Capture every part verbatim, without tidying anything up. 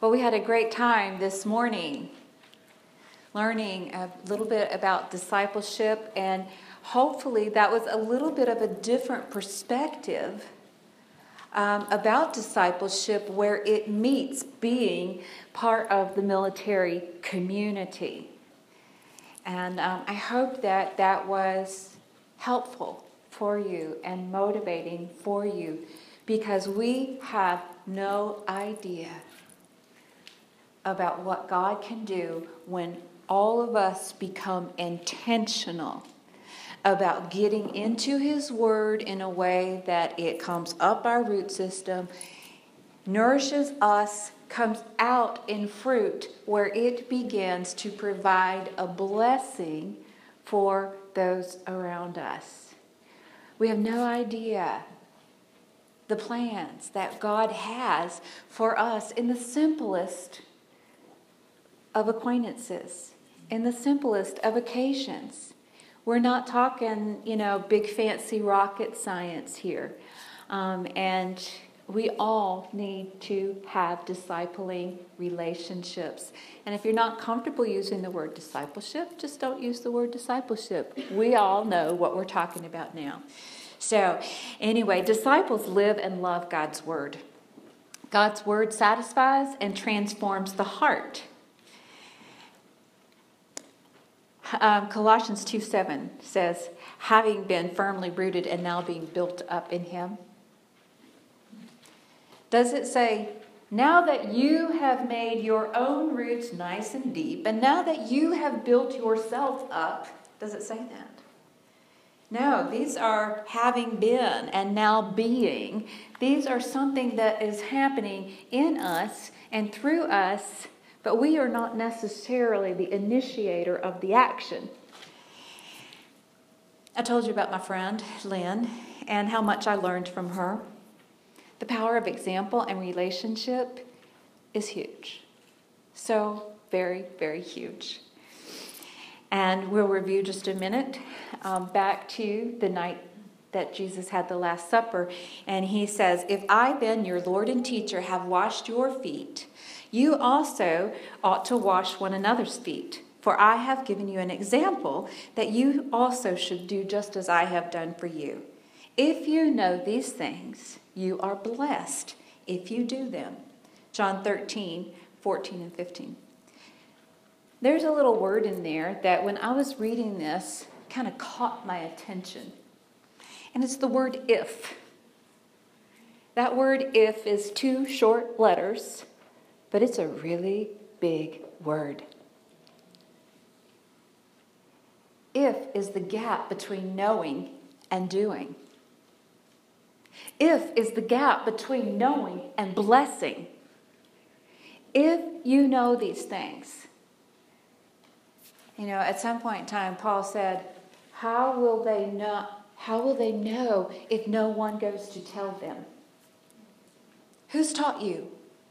Well, we had a great time this morning learning a little bit about discipleship, and hopefully that was a little bit of a different perspective um, about discipleship, where it meets being part of the military community. And um, I hope that that was helpful for you and motivating for you, because we have no idea about what God can do when all of us become intentional about getting into His Word in a way that it comes up our root system, nourishes us, comes out in fruit where it begins to provide a blessing for those around us. We have no idea the plans that God has for us in the simplest of acquaintances, in the simplest of occasions. We're not talking, you know, big fancy rocket science here. Um, and we all need to have discipling relationships. And if you're not comfortable using the word discipleship, just don't use the word discipleship. We all know what we're talking about now. So anyway, disciples live and love God's Word. God's Word satisfies and transforms the heart. Um, Colossians two seven says, having been firmly rooted and now being built up in Him. Does it say, now that you have made your own roots nice and deep, and now that you have built yourself up, does it say that? No, these are having been and now being. These are something that is happening in us and through us, but we are not necessarily the initiator of the action. I told you about my friend, Lynn, and how much I learned from her. The power of example and relationship is huge. So very, very huge. And we'll review just a minute um, back to the night that Jesus had the Last Supper. And he says, if I then, your Lord and teacher, have washed your feet, you also ought to wash one another's feet. For I have given you an example that you also should do just as I have done for you. If you know these things, you are blessed if you do them. John thirteen, fourteen and fifteen. There's a little word in there that when I was reading this kind of caught my attention. And it's the word if. That word if is two short letters, but it's a really big word. If is the gap between knowing and doing. If is the gap between knowing and blessing. If you know these things. You know, at some point in time, Paul said, how will they know, how will they know if no one goes to tell them? Who's taught you?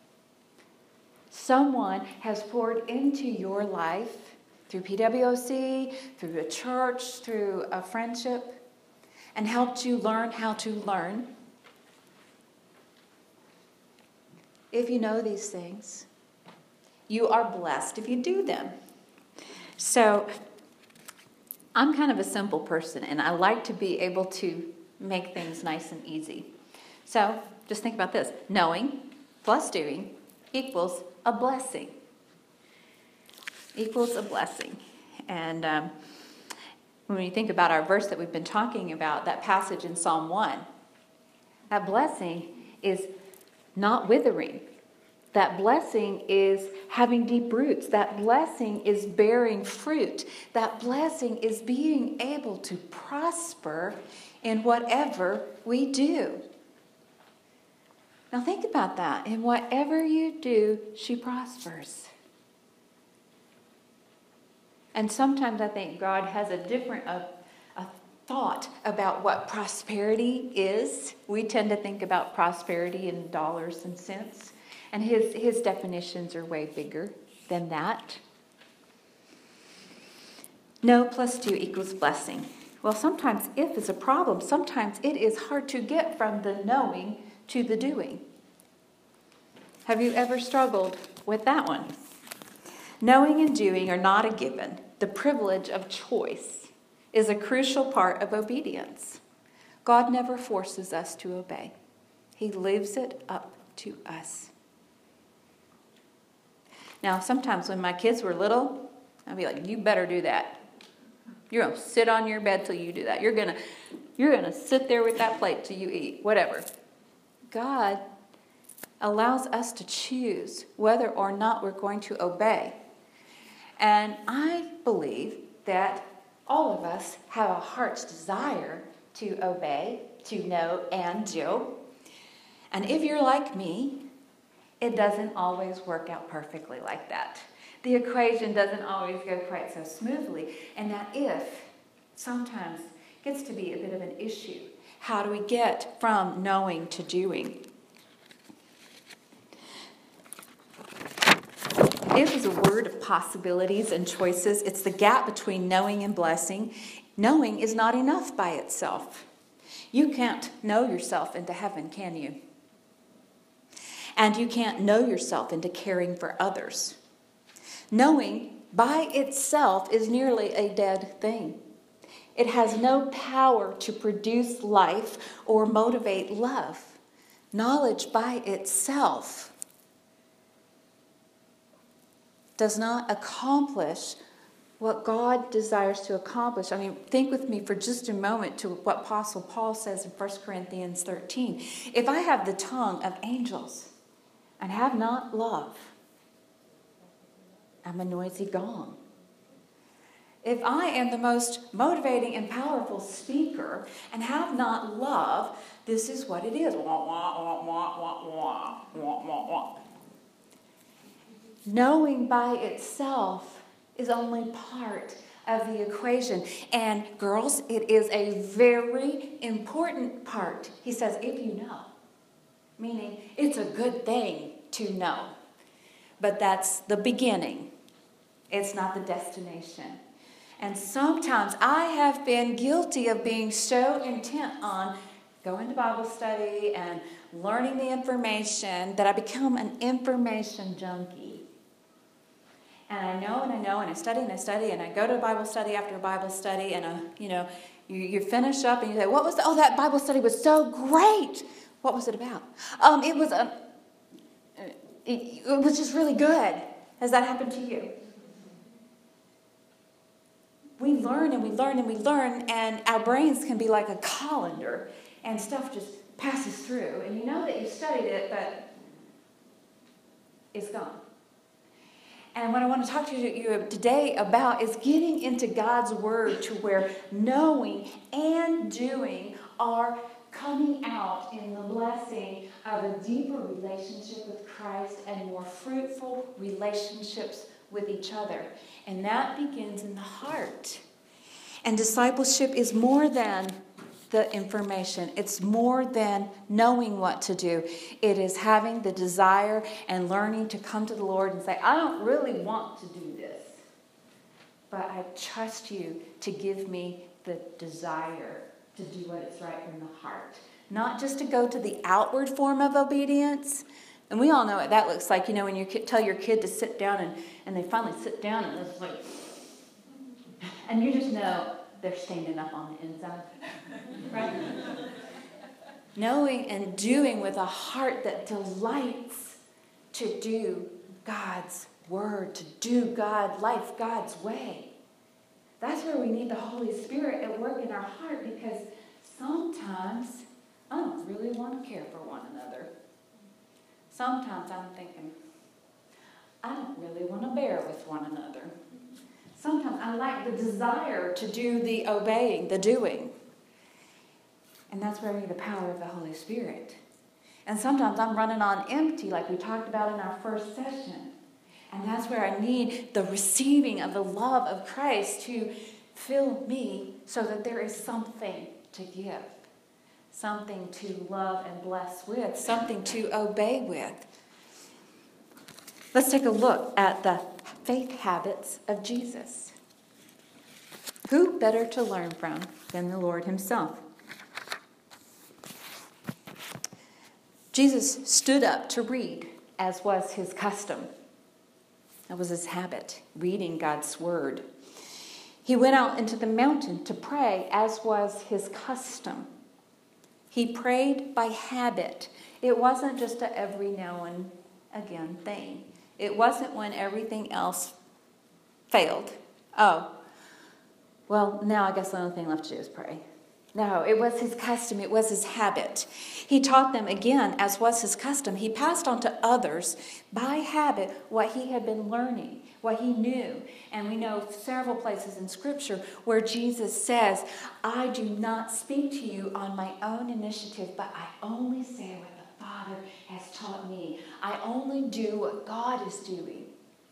Someone has poured into your life through P W O C, through a church, through a friendship, and helped you learn how to learn. If you know these things, you are blessed if you do them. So, I'm kind of a simple person, and I like to be able to make things nice and easy. So, just think about this. Knowing plus doing equals a blessing. Equals a blessing. And um, when you think about our verse that we've been talking about, that passage in Psalm one, that blessing is not withering. That blessing is having deep roots. That blessing is bearing fruit. That blessing is being able to prosper in whatever we do. Now think about that. In whatever you do, she prospers. And sometimes I think God has a different a, a thought about what prosperity is. We tend to think about prosperity in dollars and cents. And his, his definitions are way bigger than that. No plus two equals blessing. Well, sometimes if is a problem. Sometimes it is hard to get from the knowing to the doing. Have you ever struggled with that one. Knowing and doing are not a given. The privilege of choice is a crucial part of obedience. God never forces us to obey. He leaves it up to us. Now, sometimes when my kids were little, I'd be like, you better do that. You're going to sit on your bed till you do that. You're going to you're going to sit there with that plate till you eat, whatever. God allows us to choose whether or not we're going to obey. And I believe that all of us have a heart's desire to obey, to know, and do. And if you're like me, it doesn't always work out perfectly like that. The equation doesn't always go quite so smoothly. And that if sometimes gets to be a bit of an issue. How do we get from knowing to doing? If is a word of possibilities and choices. It's the gap between knowing and blessing. Knowing is not enough by itself. You can't know yourself into heaven, can you? And you can't know yourself into caring for others. Knowing by itself is nearly a dead thing. It has no power to produce life or motivate love. Knowledge by itself does not accomplish what God desires to accomplish. I mean, think with me for just a moment to what Apostle Paul says in First Corinthians thirteen. If I have the tongue of angels and have not love, I'm a noisy gong. If I am the most motivating and powerful speaker and have not love, this is what it is. Wah, wah, wah, wah, wah, wah, wah, wah. Knowing by itself is only part of the equation. And girls, it is a very important part. He says, if you know. Meaning, it's a good thing to know. But that's the beginning. It's not the destination. And sometimes I have been guilty of being so intent on going to Bible study and learning the information that I become an information junkie. And I know and I know and I study and I study and I go to Bible study after Bible study and, uh, you know, you, you finish up and you say, what was the, oh, that Bible study was so great. What was it about? Um, it was, um, it, it was just really good. Has that happened to you? We learn and we learn and we learn, and our brains can be like a colander, and stuff just passes through. And you know that you studied it, but it's gone. And what I want to talk to you today about is getting into God's Word to where knowing and doing are coming out in the blessing of a deeper relationship with Christ and more fruitful relationships with each other. And that begins in the heart. And discipleship is more than the information. It's more than knowing what to do. It is having the desire and learning to come to the Lord and say, I don't really want to do this, but I trust you to give me the desire to do what is right from the heart. Not just to go to the outward form of obedience. And we all know what that looks like. You know, when you tell your kid to sit down and, and they finally sit down and it's like, and you just know they're standing up on the inside. Right? Knowing and doing with a heart that delights to do God's word, to do God life God's way. That's where we need the Holy Spirit at work in our heart, because sometimes I don't really want to care for one another. Sometimes I'm thinking, I don't really want to bear with one another. Sometimes I lack the desire to do the obeying, the doing. And that's where I need the power of the Holy Spirit. And sometimes I'm running on empty, like we talked about in our first session. And that's where I need the receiving of the love of Christ to fill me so that there is something to give. Something to love and bless with. Something to obey with. Let's take a look at the faith habits of Jesus. Who better to learn from than the Lord himself? Jesus stood up to read, as was his custom. That was his habit, reading God's word. He went out into the mountain to pray, as was his custom. He prayed by habit. It wasn't just a every now and again thing. It wasn't when everything else failed. Oh, well, now I guess the only thing left to do is pray. No, it was his custom. It was his habit. He taught them again, as was his custom. He passed on to others by habit what he had been learning, what he knew. And we know several places in Scripture where Jesus says, I do not speak to you on my own initiative, but I only say what the Father has taught me. I only do what God is doing.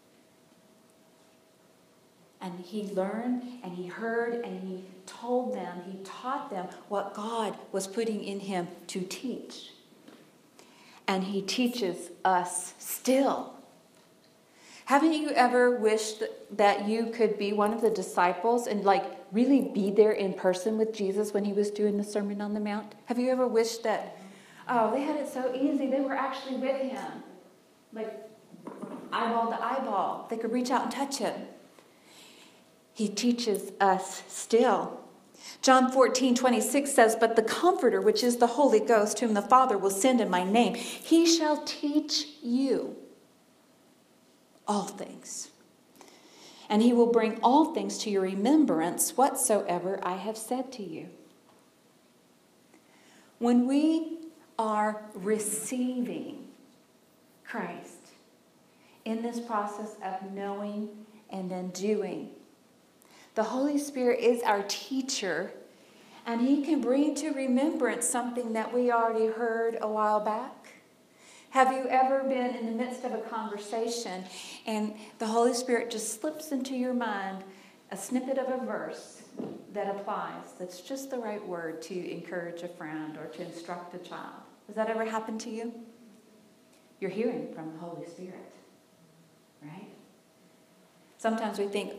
And he learned, and he heard, and he told them, he taught them what God was putting in him to teach. And he teaches us still. Haven't you ever wished that you could be one of the disciples and like really be there in person with Jesus when he was doing the Sermon on the Mount? Have you ever wished that, oh, they had it so easy, they were actually with him. Like eyeball to eyeball. They could reach out and touch him. He teaches us still. John fourteen twenty-six says, but the Comforter, which is the Holy Ghost, whom the Father will send in my name, he shall teach you all things. And he will bring all things to your remembrance, whatsoever I have said to you. When we are receiving Christ in this process of knowing and then doing, the Holy Spirit is our teacher, and he can bring to remembrance something that we already heard a while back. Have you ever been in the midst of a conversation and the Holy Spirit just slips into your mind a snippet of a verse that applies, that's just the right word to encourage a friend or to instruct a child? Has that ever happened to you? You're hearing from the Holy Spirit, right? Sometimes we think,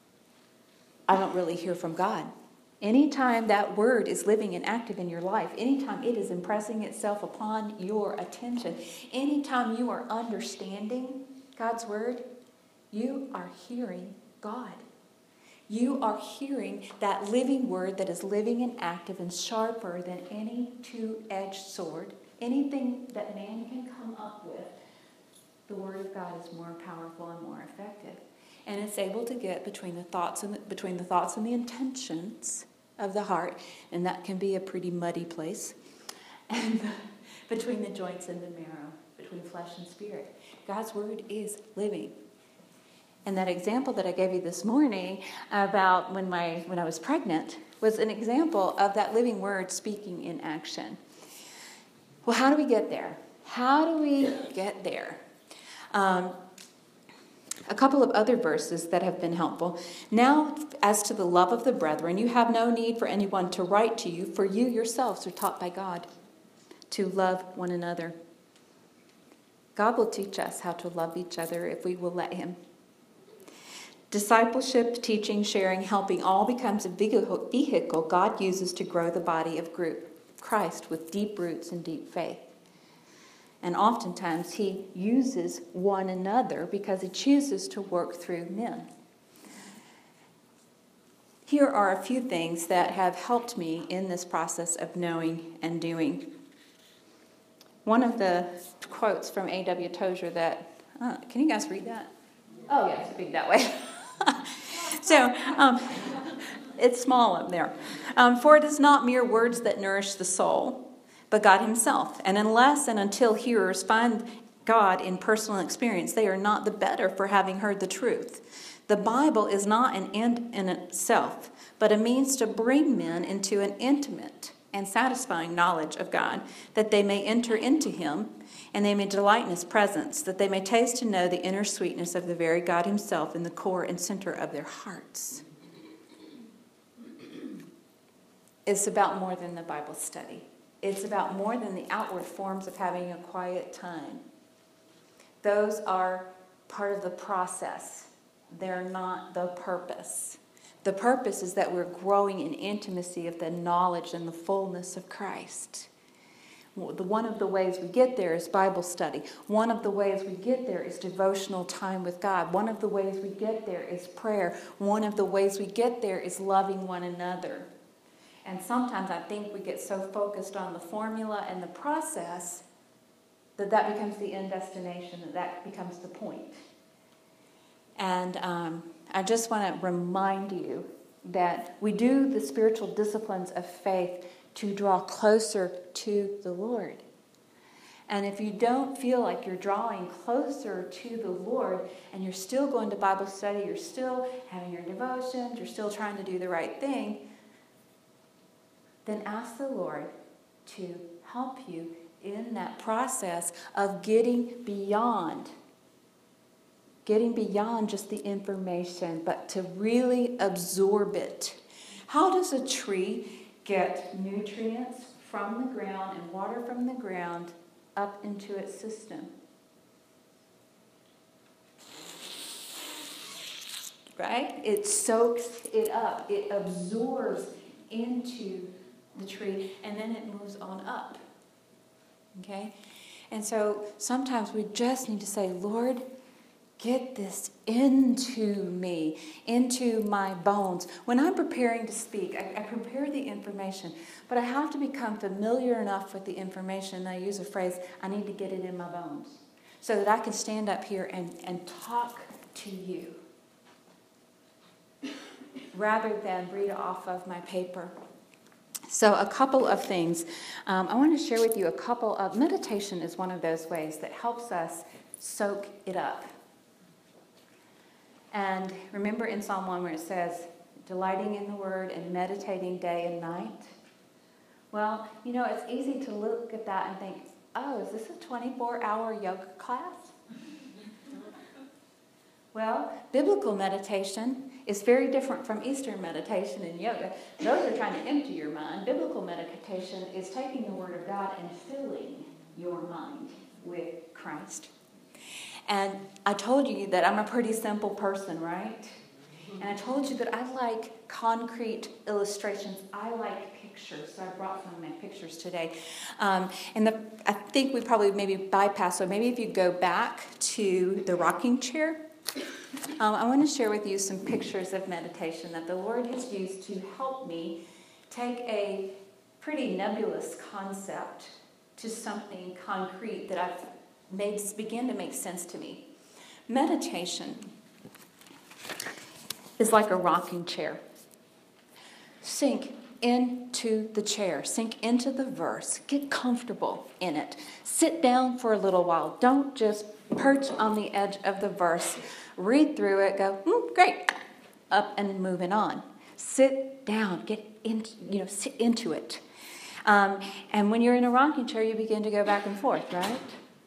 I don't really hear from God. Anytime that word is living and active in your life, anytime it is impressing itself upon your attention, anytime you are understanding God's word, you are hearing God. You are hearing that living word that is living and active and sharper than any two-edged sword. Anything that man can come up with, the word of God is more powerful and more effective. And it's able to get between the thoughts and the, between the thoughts and the intentions of the heart, and that can be a pretty muddy place. And between the joints and the marrow, between flesh and spirit, God's word is living. And that example that I gave you this morning about when my when I was pregnant was an example of that living word speaking in action. Well, how do we get there? How do we get there? Um, A couple of other verses that have been helpful. Now, as to the love of the brethren, you have no need for anyone to write to you, for you yourselves are taught by God to love one another. God will teach us how to love each other if we will let him. Discipleship, teaching, sharing, helping all becomes a vehicle God uses to grow the body of group, Christ with deep roots and deep faith. And oftentimes he uses one another because he chooses to work through men. Here are a few things that have helped me in this process of knowing and doing. One of the quotes from A W Tozer that, uh, can you guys read that? Oh, yeah, it's big that way. so, um, it's small up there. Um, For it is not mere words that nourish the soul, but God himself. And unless and until hearers find God in personal experience, they are not the better for having heard the truth. The Bible is not an end in itself, but a means to bring men into an intimate and satisfying knowledge of God, that they may enter into him, and they may delight in his presence, that they may taste and know the inner sweetness of the very God himself in the core and center of their hearts. It's about more than the Bible study. It's about more than the outward forms of having a quiet time. Those are part of the process. They're not the purpose. The purpose is that we're growing in intimacy of the knowledge and the fullness of Christ. The one of the ways we get there is Bible study. One of the ways we get there is devotional time with God. One of the ways we get there is prayer. One of the ways we get there is loving one another. And sometimes I think we get so focused on the formula and the process that that becomes the end destination, that that becomes the point. And um, I just want to remind you that we do the spiritual disciplines of faith to draw closer to the Lord. And if you don't feel like you're drawing closer to the Lord and you're still going to Bible study, you're still having your devotions, you're still trying to do the right thing, then ask the Lord to help you in that process of getting beyond, getting beyond just the information, but to really absorb it. How does a tree get nutrients from the ground and water from the ground up into its system? Right? It soaks it up. It absorbs into the tree, and then it moves on up. Okay? And so sometimes we just need to say, Lord, get this into me, into my bones. When I'm preparing to speak, I, I prepare the information, but I have to become familiar enough with the information, and I use a phrase, I need to get it in my bones, so that I can stand up here and, and talk to you, rather than read off of my paper. So a couple of things. Um, I want to share with you a couple of, meditation is one of those ways that helps us soak it up. And remember in Psalm one where it says, delighting in the word and meditating day and night? Well, you know, it's easy to look at that and think, oh, is this a twenty-four hour yoga class? Well, biblical meditation is very different from Eastern meditation and yoga. Those are trying to empty your mind. Biblical meditation is taking the Word of God and filling your mind with Christ. And I told you that I'm a pretty simple person, right? And I told you that I like concrete illustrations. I like pictures. So I brought some of my pictures today. Um, and the, I think we probably maybe bypass. So maybe if you go back to the rocking chair, um, I want to share with you some pictures of meditation that the Lord has used to help me take a pretty nebulous concept to something concrete that I've made begin to make sense to me. Meditation is like a rocking chair. Sink into the chair. Sink into the verse. Get comfortable in it. Sit down for a little while. Don't just perch on the edge of the verse. Read through it. Go, mm, great. Up and moving on. Sit down. Get in, you know, sit into it. Um, and when you're in a rocking chair, you begin to go back and forth, right?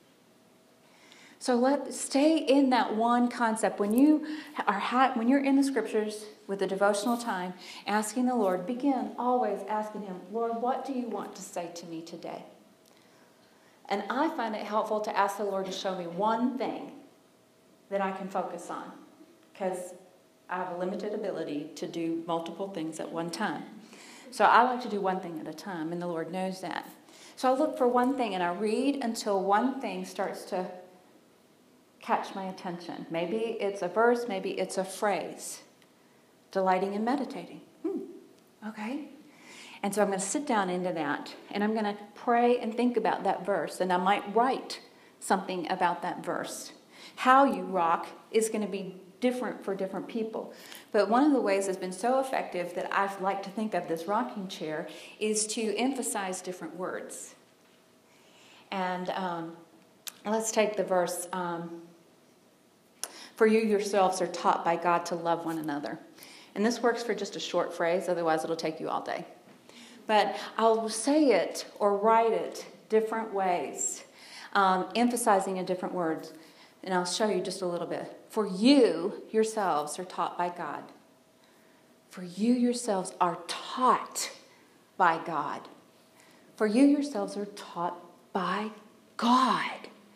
So let stay in that one concept. When you are ha- when you're in the scriptures with the devotional time, asking the Lord, begin always asking Him, Lord, what do you want to say to me today? And I find it helpful to ask the Lord to show me one thing that I can focus on, because I have a limited ability to do multiple things at one time. So I like to do one thing at a time, and the Lord knows that. So I look for one thing, and I read until one thing starts to catch my attention. Maybe it's a verse, maybe it's a phrase. Delighting and meditating. Hmm, okay. And so I'm going to sit down into that, and I'm going to pray and think about that verse, and I might write something about that verse. How you rock is going to be different for different people. But one of the ways that's been so effective that I like to think of this rocking chair is to emphasize different words. And um, let's take the verse, um, for you yourselves are taught by God to love one another. And this works for just a short phrase, otherwise it'll take you all day. But I'll say it or write it different ways, um, emphasizing in different words. And I'll show you just a little bit. For you yourselves are taught by God. For you yourselves are taught by God. For you yourselves are taught by God.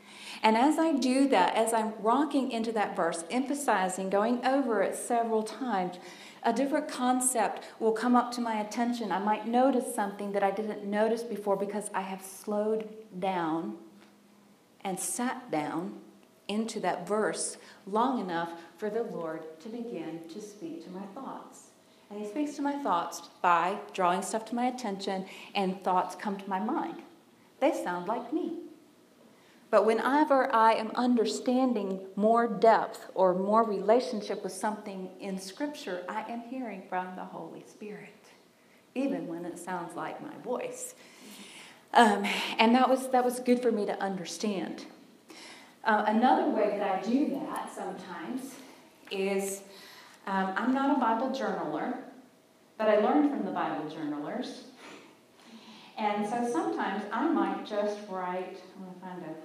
And as I do that, as I'm rocking into that verse, emphasizing, going over it several times, a different concept will come up to my attention. I might notice something that I didn't notice before because I have slowed down and sat down into that verse long enough for the Lord to begin to speak to my thoughts. And he speaks to my thoughts by drawing stuff to my attention, and thoughts come to my mind. They sound like me. But whenever I am understanding more depth or more relationship with something in Scripture, I am hearing from the Holy Spirit, even when it sounds like my voice. Um, and that was that was good for me to understand. Uh, another way that I do that sometimes is um, I'm not a Bible journaler, but I learned from the Bible journalers. And so sometimes I might just write, I'm going to find a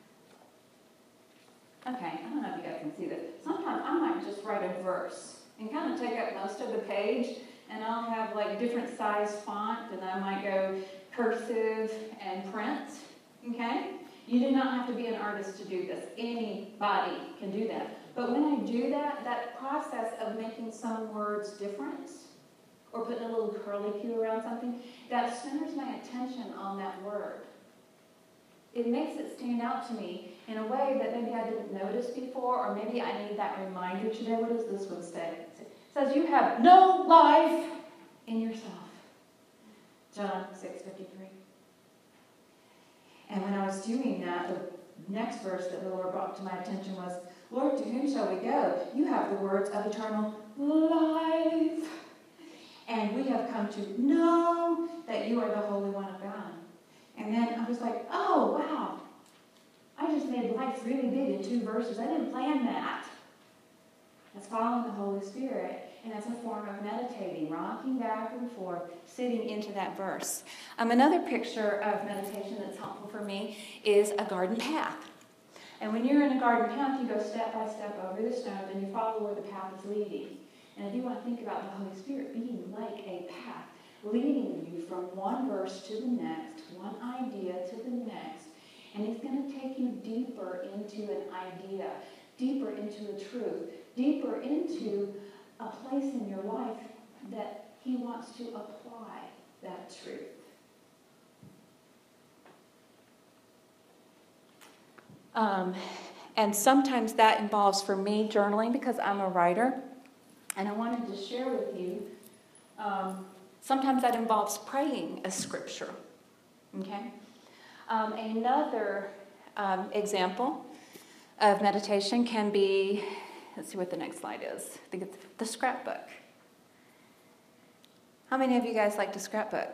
Okay, I don't know if you guys can see this. Sometimes I might just write a verse and kind of take up most of the page, and I'll have like different size font, and I might go cursive and print, okay? You do not have to be an artist to do this. Anybody can do that. But when I do that, that process of making some words different or putting a little curly Q around something, that centers my attention on that word. It makes it stand out to me in a way that maybe I didn't notice before, or maybe I need that reminder today. What does this one say? It says, you have no life in yourself. John six fifty-three. And when I was doing that, the next verse that the Lord brought to my attention was, Lord, to whom shall we go? You have the words of eternal life. And we have come to know that you are the Holy One of God. And then I was like, oh, wow. I just made life really big in two verses. I didn't plan that. That's following the Holy Spirit. And that's a form of meditating, rocking back and forth, sitting into that verse. Um, another picture of meditation that's helpful for me is a garden path. And when you're in a garden path, you go step by step over the stones and you follow where the path is leading. And if you want to think about the Holy Spirit being like a path, leading you from one verse to the next, one idea to the next, and it's going to take you deeper into an idea, deeper into a truth, deeper into a place in your life that he wants to apply that truth. Um, and sometimes that involves, for me, journaling because I'm a writer. And I wanted to share with you, um, sometimes that involves praying a scripture. Okay? Um, another um, example of meditation can be, let's see what the next slide is. I think it's the scrapbook. How many of you guys like to scrapbook?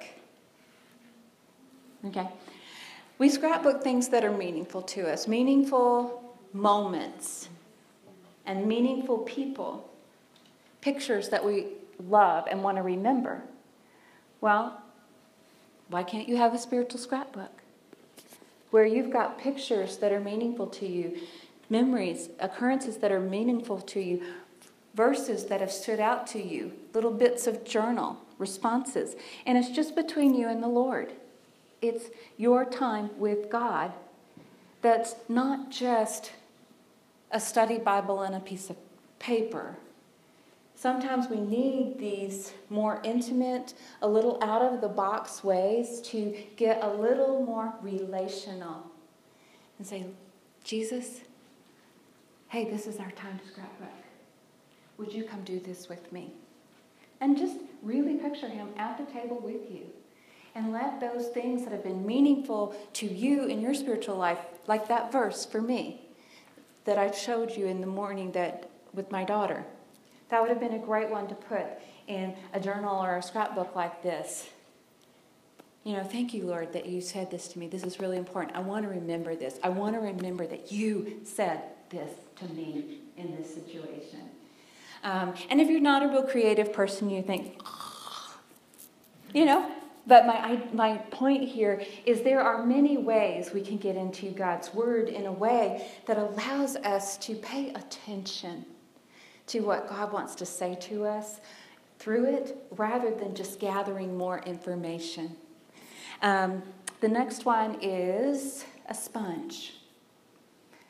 Okay. We scrapbook things that are meaningful to us, meaningful moments, and meaningful people, pictures that we love and want to remember. Well, why can't you have a spiritual scrapbook where you've got pictures that are meaningful to you, memories, occurrences that are meaningful to you, verses that have stood out to you, little bits of journal, responses, and it's just between you and the Lord. It's your time with God that's not just a study Bible and a piece of paper. Sometimes we need these more intimate, a little out-of-the-box ways to get a little more relational and say, Jesus, hey, this is our time to scrapbook. Would you come do this with me? And just really picture him at the table with you. And let those things that have been meaningful to you in your spiritual life, like that verse for me that I showed you in the morning that with my daughter, that would have been a great one to put in a journal or a scrapbook like this. You know, thank you, Lord, that you said this to me. This is really important. I want to remember this. I want to remember that you said this to me in this situation. Um, and if you're not a real creative person, you think, oh, you know, but my I, my point here is there are many ways we can get into God's Word in a way that allows us to pay attention to what God wants to say to us through it, rather than just gathering more information. Um, the next one is a sponge.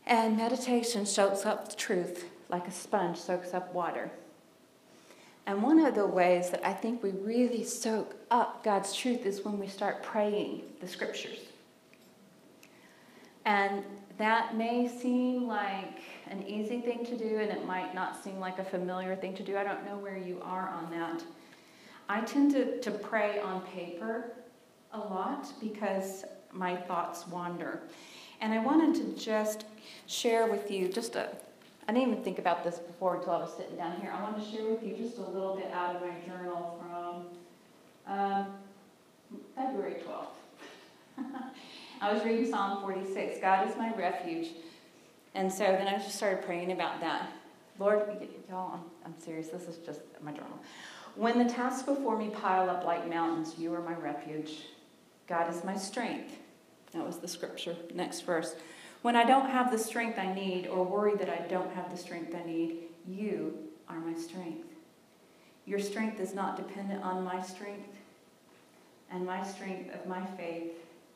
And meditation soaks up the truth like a sponge soaks up water. And one of the ways that I think we really soak up God's truth is when we start praying the scriptures. And that may seem like an easy thing to do, and it might not seem like a familiar thing to do. I don't know where you are on that. I tend to, to pray on paper a lot because my thoughts wander. And I wanted to just share with you just a, I didn't even think about this before until I was sitting down here. I want to share with you just a little bit out of my journal from um, February twelfth. I was reading Psalm forty-six, God is my refuge. And so then I just started praying about that. Lord, y'all, I'm, I'm serious. This is just my journal. When the tasks before me pile up like mountains, you are my refuge. God is my strength. That was the scripture. Next verse. When I don't have the strength I need or worry that I don't have the strength I need, you are my strength. Your strength is not dependent on my strength and my strength of my faith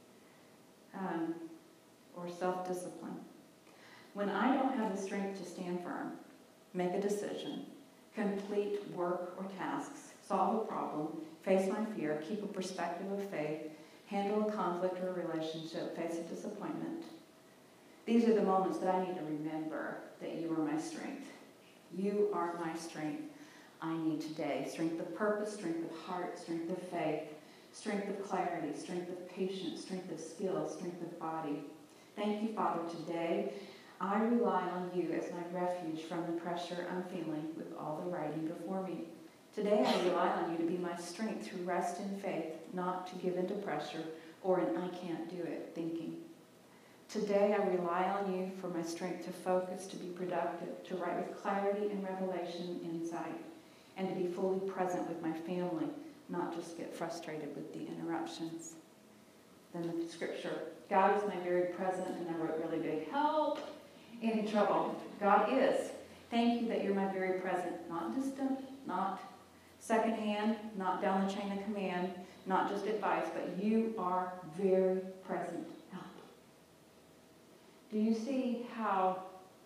um, or self-discipline. When I don't have the strength to stand firm, make a decision, complete work or tasks, solve a problem, face my fear, keep a perspective of faith, handle a conflict or a relationship, face a disappointment. These are the moments that I need to remember that you are my strength. You are my strength I need today. Strength of purpose, strength of heart, strength of faith, strength of clarity, strength of patience, strength of skill, strength of body. Thank you, Father, today I rely on you as my refuge from the pressure I'm feeling with all the writing before me. Today I rely on you to be my strength through rest in faith, not to give into pressure or an I can't do it thinking. Today I rely on you for my strength to focus, to be productive, to write with clarity and revelation insight, and to be fully present with my family, not just get frustrated with the interruptions. Then the scripture, God is my very present, and I wrote really big, help, in trouble. God is. Thank you that you're my very present, not distant, not secondhand, not down the chain of command, not just advice, but you are very present help. Do you see how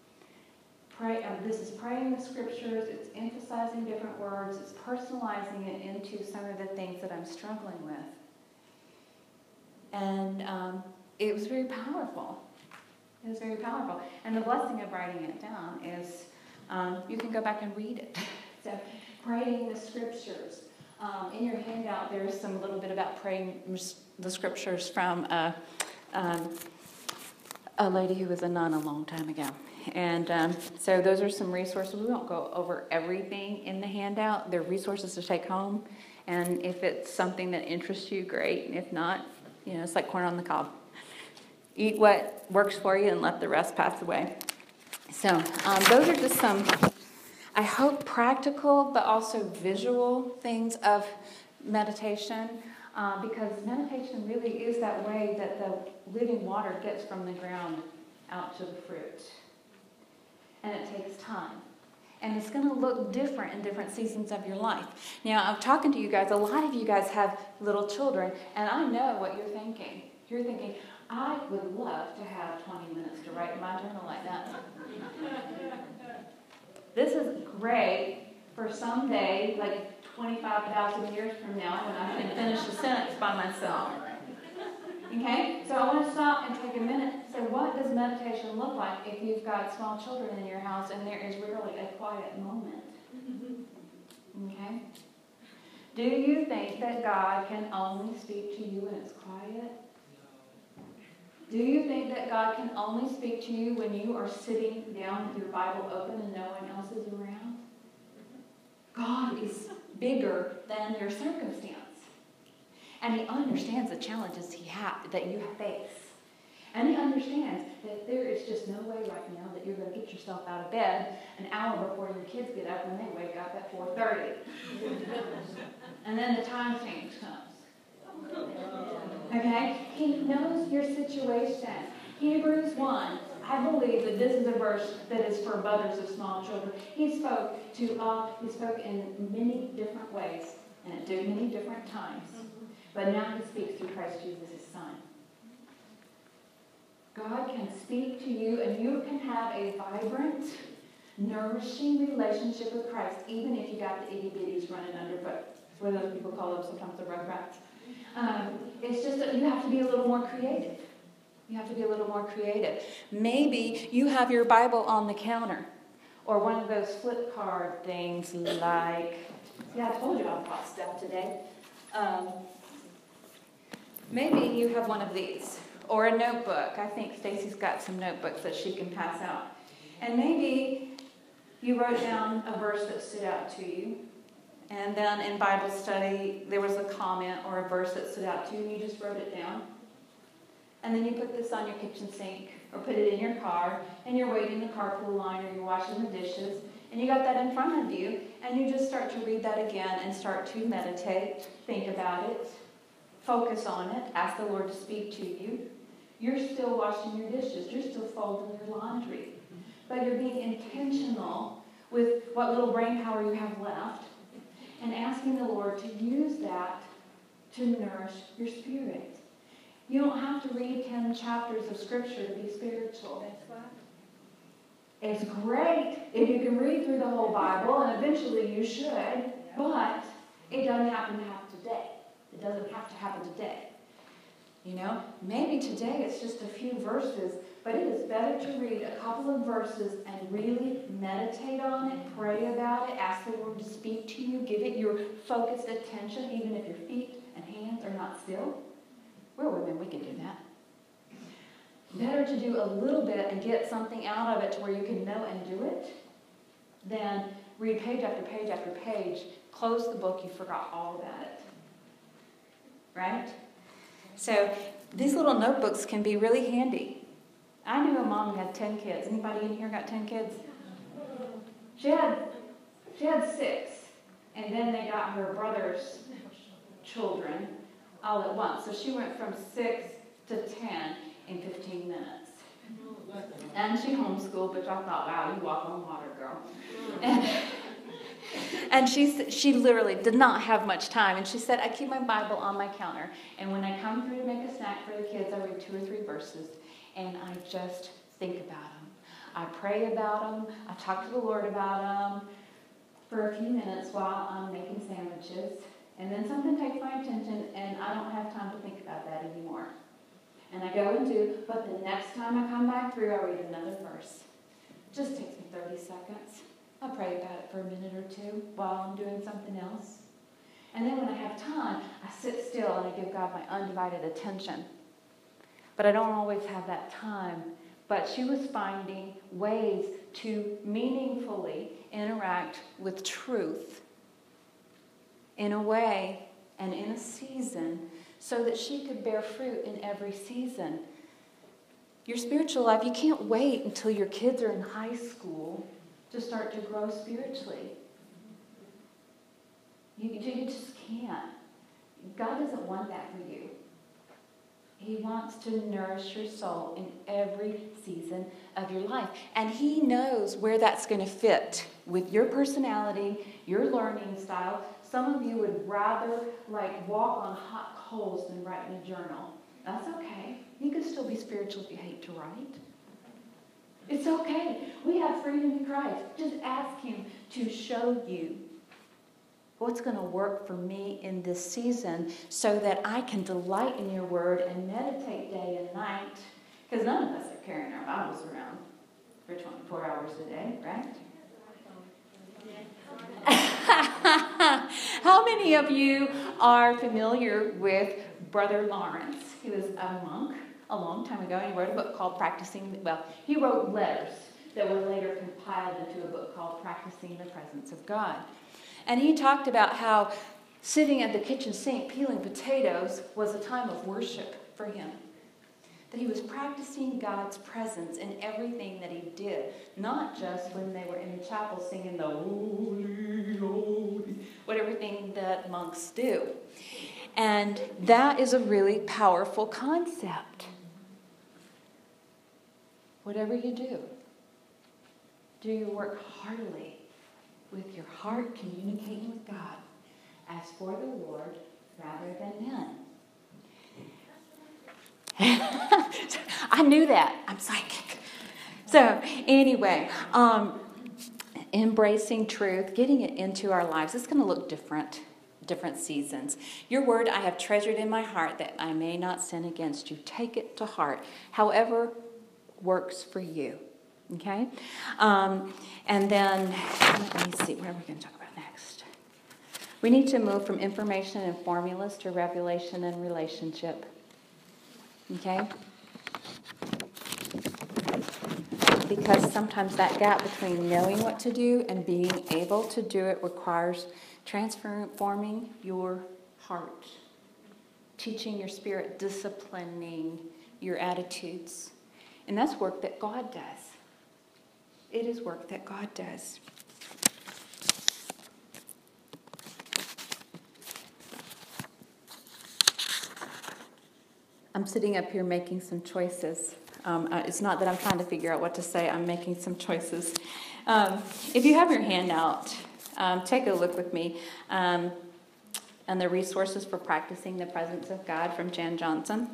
pray, um, this is praying the scriptures, it's emphasizing different words, it's personalizing it into some of the things that I'm struggling with. And um, it was very powerful. It was very powerful. And the blessing of writing it down is um, you can go back and read it. So praying the scriptures. Um, in your handout, there's some little bit about praying the scriptures from a, um, a lady who was a nun a long time ago. And um, so those are some resources. We won't go over everything in the handout. They're resources to take home. And if it's something that interests you, great. And if not, you know, it's like corn on the cob. Eat what works for you and let the rest pass away. So um, those are just some, I hope, practical but also visual things of meditation, uh, because meditation really is that way that the living water gets from the ground out to the fruit. And it takes time. And it's going to look different in different seasons of your life. Now, I'm talking to you guys. A lot of you guys have little children, and I know what you're thinking. You're thinking, I would love to have twenty minutes to write in my journal like that. This is great for someday, like twenty-five thousand years from now, when I can finish a sentence by myself. Okay? So I want to stop and take a minute. So what does meditation look like if you've got small children in your house and there is rarely a quiet moment? Okay? Do you think that God can only speak to you when it's quiet? Do you think that God can only speak to you when you are sitting down with your Bible open and no one else is around? God is bigger than your circumstance. And he understands the challenges he ha- that you face. And he understands that there is just no way right now that you're going to get yourself out of bed an hour before your kids get up when they wake up at four thirty. And then the time change comes. Okay? He knows your situation. Hebrews one. I believe that this is a verse that is for mothers of small children. He spoke to uh, he spoke in many different ways and at many different times. But now he speaks through Christ Jesus, his son. God can speak to you, and you can have a vibrant, nourishing relationship with Christ, even if you got the itty bitties running underfoot. That's what those people call them sometimes, the rugrats. Um, it's just that you have to be a little more creative. You have to be a little more creative. Maybe you have your Bible on the counter, or one of those flip card things like, yeah, I told you I've got stuff today. Um, maybe you have one of these, or a notebook. I think Stacy's got some notebooks that she can pass out. And maybe you wrote down a verse that stood out to you. And then in Bible study, there was a comment or a verse that stood out to you, and you just wrote it down. And then you put this on your kitchen sink, or put it in your car, and you're waiting the carpool line, or you're washing the dishes, and you got that in front of you, and you just start to read that again and start to meditate, think about it, focus on it, ask the Lord to speak to you. You're still washing your dishes, you're still folding your laundry, but you're being intentional with what little brain power you have left, and asking the Lord to use that to nourish your spirit. You don't have to read ten chapters of Scripture to be spiritual. It's great if you can read through the whole Bible, and eventually you should, but it doesn't happen to happen today. It doesn't have to happen today. You know, maybe today it's just a few verses, but it is better to read a couple of verses and really meditate on it, pray about it, ask the Lord to speak to you, give it your focused attention, even if your feet and hands are not still. We're women, we can do that. Better to do a little bit and get something out of it to where you can know and do it than read page after page after page, close the book, you forgot all about it. Right? So these little notebooks can be really handy. I knew a mom who had ten kids. Anybody in here got ten kids? She had, she had six, and then they got her brother's children all at once. So she went from six to ten in fifteen minutes. And she homeschooled, which I thought, wow, you walk on water, girl. And, and she, she literally did not have much time. And she said, I keep my Bible on my counter. And when I come through to make a snack for the kids, I read two or three verses. And I just think about them. I pray about them. I talk to the Lord about them for a few minutes while I'm making sandwiches. And then something takes my attention, and I don't have time to think about that anymore. And I go and do, but the next time I come back through, I read another verse. It just takes me thirty seconds. I pray about it for a minute or two while I'm doing something else. And then when I have time, I sit still and I give God my undivided attention. But I don't always have that time. But she was finding ways to meaningfully interact with truth in a way and in a season so that she could bear fruit in every season. Your spiritual life, you can't wait until your kids are in high school to start to grow spiritually. You, you just can't. God doesn't want that for you. He wants to nourish your soul in every season of your life. And He knows where that's going to fit with your personality, your learning style. Some of you would rather like walk on hot coals than write in a journal. That's okay. You can still be spiritual if you hate to write. It's okay. We have freedom in Christ. Just ask Him to show you what's going to work for me in this season so that I can delight in your word and meditate day and night. Because none of us are carrying our Bibles around for twenty-four hours a day, right? How many of you are familiar with Brother Lawrence? He was a monk a long time ago, and he wrote a book called Practicing, well, he wrote letters that were later compiled into a book called Practicing the Presence of God. And he talked about how sitting at the kitchen sink peeling potatoes was a time of worship for him. That he was practicing God's presence in everything that he did. Not just when they were in the chapel singing the holy, holy, what everything that monks do. And that is a really powerful concept. Whatever you do, do you work heartily with your heart communicating with God as for the Lord rather than men. I knew that. I'm psychic. So anyway, um, embracing truth, getting it into our lives. It's going to look different, different seasons. Your word I have treasured in my heart that I may not sin against you. Take it to heart. However works for you. Okay? Um, and then, let me see, what are we going to talk about next? We need to move from information and formulas to revelation and relationship. Okay? Because sometimes that gap between knowing what to do and being able to do it requires transforming your heart, teaching your spirit, disciplining your attitudes. And that's work that God does. It is work that God does. I'm sitting up here making some choices. Um, uh, it's not that I'm trying to figure out what to say. I'm making some choices. Um, if you have your hand out, um, take a look with me. Um, and the resources for practicing the presence of God from Jan Johnson.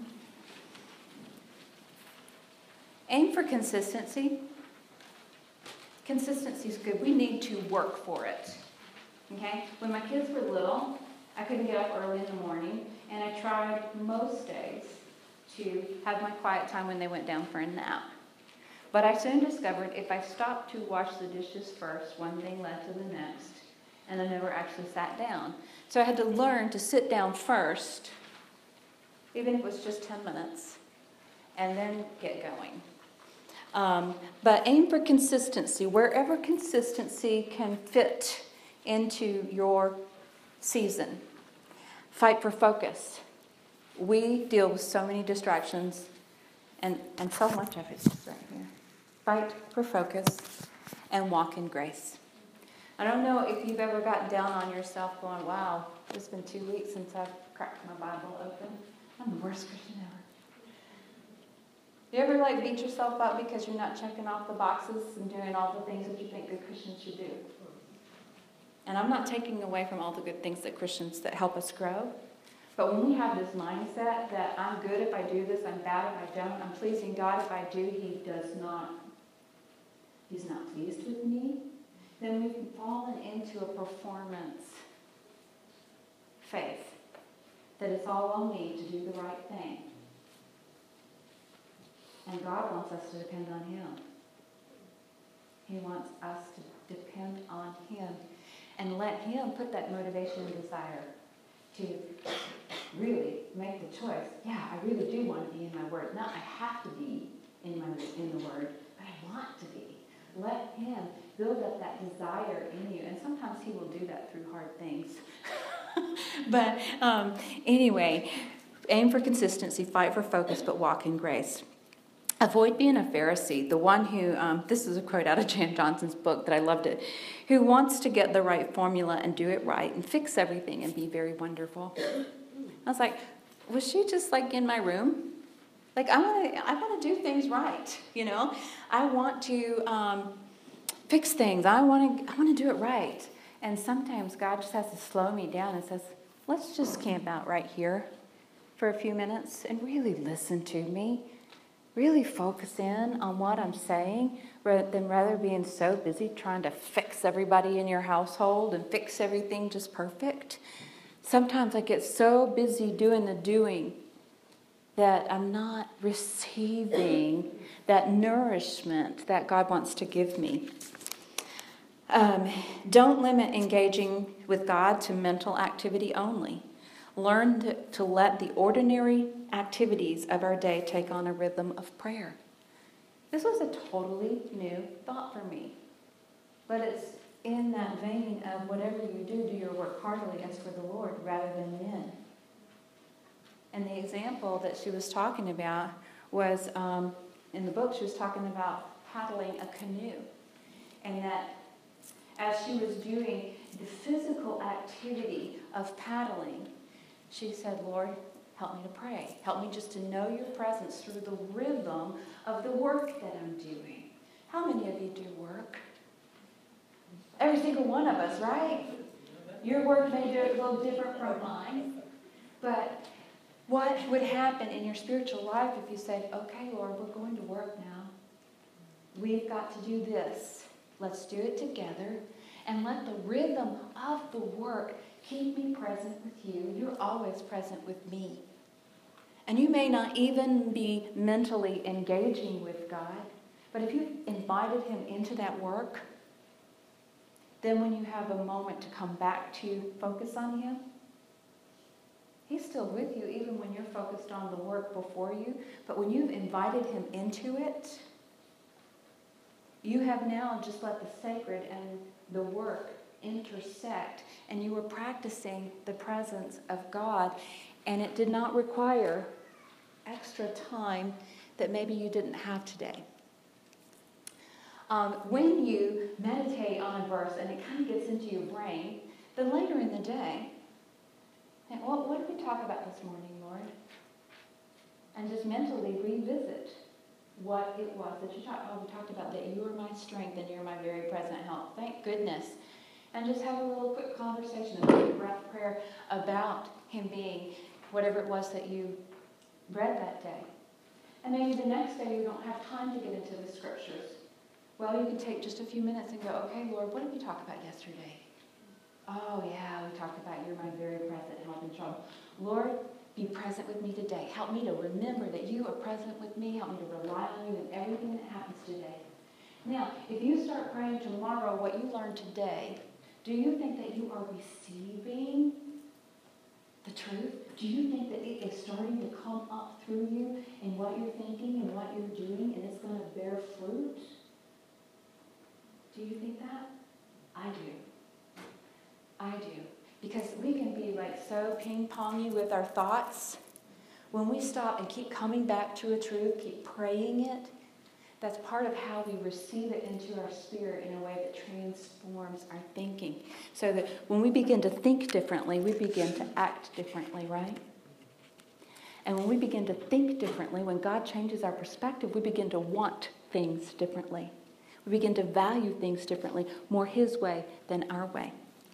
Aim for consistency. Consistency is good. We need to work for it. Okay? When my kids were little, I couldn't get up early in the morning, and I tried most days to have my quiet time when they went down for a nap. But I soon discovered if I stopped to wash the dishes first, one thing led to the next, and I never actually sat down. So I had to learn to sit down first, even if it was just ten minutes, and then get going. Um, but aim for consistency, wherever consistency can fit into your season. Fight for focus. We deal with so many distractions, and, and so much of it's just right here. Fight for focus and walk in grace. I don't know if you've ever gotten down on yourself going, wow, it's been two weeks since I've cracked my Bible open. I'm the worst Christian ever. You ever like beat yourself up because you're not checking off the boxes and doing all the things that you think good Christians should do? And I'm not taking away from all the good things that Christians that help us grow. But when we have this mindset that I'm good if I do this, I'm bad if I don't, I'm pleasing God if I do, He does not, He's not pleased with me, then we've fallen into a performance faith that it's all on me to do the right thing. And God wants us to depend on Him. He wants us to depend on Him and let Him put that motivation and desire to really make the choice. Yeah, I really do want to be in my Word. Not I have to be in my in the Word, but I want to be. Let Him build up that desire in you. And sometimes He will do that through hard things. But um, anyway, aim for consistency, fight for focus, but walk in grace. Avoid being a Pharisee, the one who, um, this is a quote out of Jan Johnson's book that I loved it, who wants to get the right formula and do it right and fix everything and be very wonderful. I was like, was she just like in my room? Like, I want to I want to do things right, you know? I want to um, fix things. I want to I want to do it right. And sometimes God just has to slow me down and says, let's just camp out right here for a few minutes and really listen to me. Really focus in on what I'm saying rather than rather being so busy trying to fix everybody in your household and fix everything just perfect. Sometimes I get so busy doing the doing that I'm not receiving that nourishment that God wants to give me. Um, don't limit engaging with God to mental activity only. Learn to, to let the ordinary activities of our day take on a rhythm of prayer. This was a totally new thought for me. But it's in that vein of whatever you do, do your work heartily as for the Lord rather than men. And the example that she was talking about was, um, in the book, she was talking about paddling a canoe. And that as she was doing the physical activity of paddling, she said, Lord, help me to pray. Help me just to know your presence through the rhythm of the work that I'm doing. How many of you do work? Every single one of us, right? Your work may be a little different from mine. But What would happen in your spiritual life if you said, okay, Lord, we're going to work now. We've got to do this. Let's do it together. And let the rhythm of the work keep me present with you. You're always present with me. And you may not even be mentally engaging with God, but if you've invited him into that work, then when you have a moment to come back to focus on him, he's still with you even when you're focused on the work before you. But when you've invited him into it, you have now just let the sacred and the work intersect, and you were practicing the presence of God, and it did not require extra time that maybe you didn't have today. Um, when you meditate on a verse and it kind of gets into your brain, then later in the day, think, well, what did we talk about this morning, Lord? And just mentally revisit what it was that you talked about. Oh, we talked about that you are my strength and you're my very present help. Thank goodness. And just have a little quick conversation, a quick breath prayer about him being whatever it was that you read that day. And maybe the next day you don't have time to get into the scriptures. Well, you can take just a few minutes and go, okay, Lord, what did we talk about yesterday? Oh, yeah, we talked about you're my very present help in trouble. Lord, be present with me today. Help me to remember that you are present with me. Help me to rely on you in everything that happens today. Now, if you start praying tomorrow what you learned today, do you think that you are receiving the truth? Do you think that it is starting to come up through you in what you're thinking and what you're doing, and it's going to bear fruit? Do you think that? I do. I do. Because we can be like so ping-pongy with our thoughts. When we stop and keep coming back to a truth, keep praying it, that's part of how we receive it into our spirit in a way that transforms our thinking. So that when we begin to think differently, we begin to act differently, right? And when we begin to think differently, when God changes our perspective, we begin to want things differently. We begin to value things differently, more his way than our way.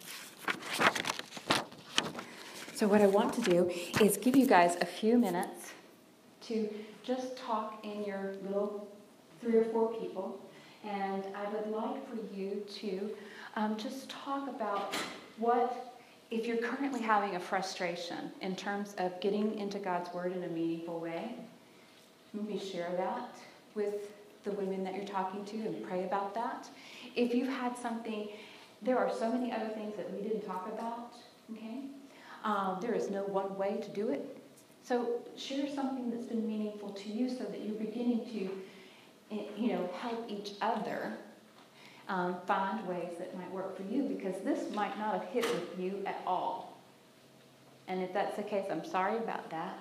So what I want to do is give you guys a few minutes to just talk in your little three or four people. And I would like for you to um, just talk about what, if you're currently having a frustration in terms of getting into God's Word in a meaningful way, maybe share that with the women that you're talking to and pray about that. If you've had something, there are so many other things that we didn't talk about, okay? Um, there is no one way to do it. So share something that's been meaningful to you so that you're beginning to, you know, help each other um, find ways that might work for you, because this might not have hit with you at all. And if that's the case, I'm sorry about that.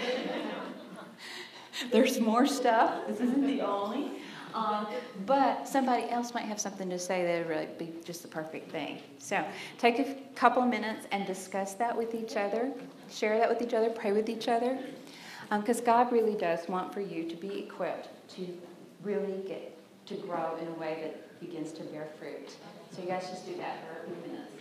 There's more stuff. This isn't the only. Um, but somebody else might have something to say that would really be just the perfect thing. So take a couple of minutes and discuss that with each other. Share that with each other. Pray with each other. Because um, God really does want for you to be equipped to really get to grow in a way that begins to bear fruit. So you guys just do that for a few minutes.